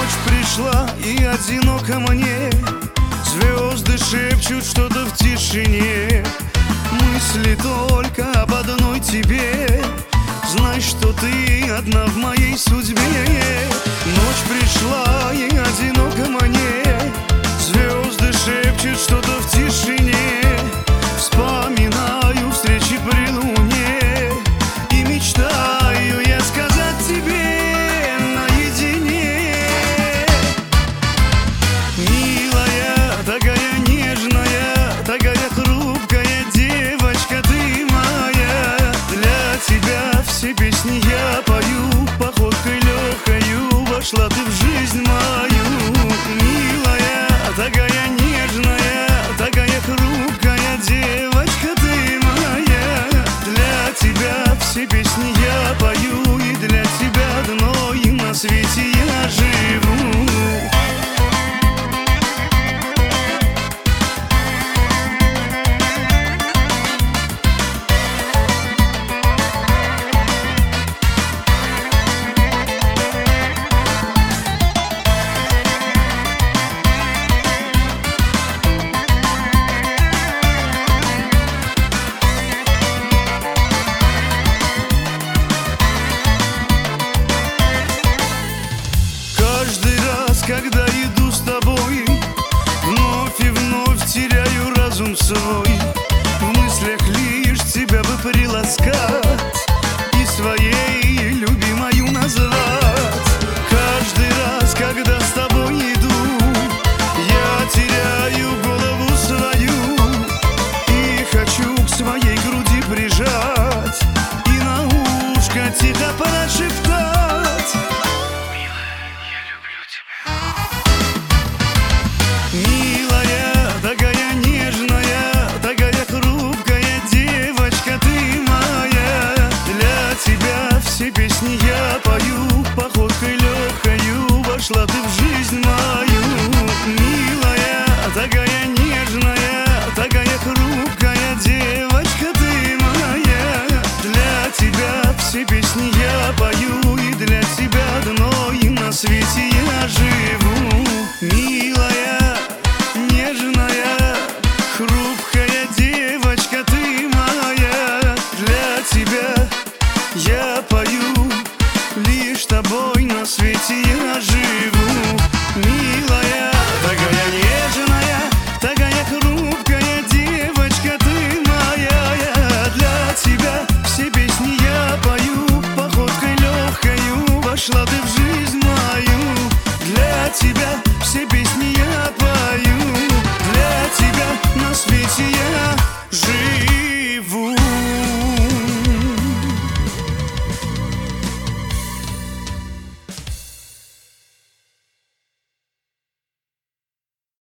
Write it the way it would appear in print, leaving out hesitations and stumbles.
Ночь пришла и одиноко мне, звезды шепчут что-то в тишине. Мысли только об одной тебе, знай, что ты одна в моей судьбе. Ночь пришла и одиноко мне, звезды шепчут что-то в тишине. Вспоминаю встречи при луне и мечтаю я сказать тебе наедине: милая, такая нежная, такая хрупкая девочка ты моя. Для тебя все песни я пою, походкой легкою вошла ты в жизнь мою. Милая, такая нежная, такая хрупкая девочка ты моя. Для тебя все песни я пою, и для тебя одной на свете я живу. Когда иду с тобой, вновь и вновь теряю разум свой. В мыслях лишь тебя бы приласкать и своей любимою назвать. Каждый раз, когда с тобой иду, я теряю голову свою и хочу к своей груди прижать и на ушко тихо прошептать: милая, такая нежная, такая хрупкая девочка ты моя. Для тебя все песни я пою, походкой легкою вошла ты в жизнь мою. Милая, такая нежная, такая хрупкая девочка ты моя. Для тебя все песни я пою, и для тебя одной на свете я живу. Милая, нежная, хрупкая девочка ты моя. Для тебя я пою, лишь тобой на свете я живу. Милая, такая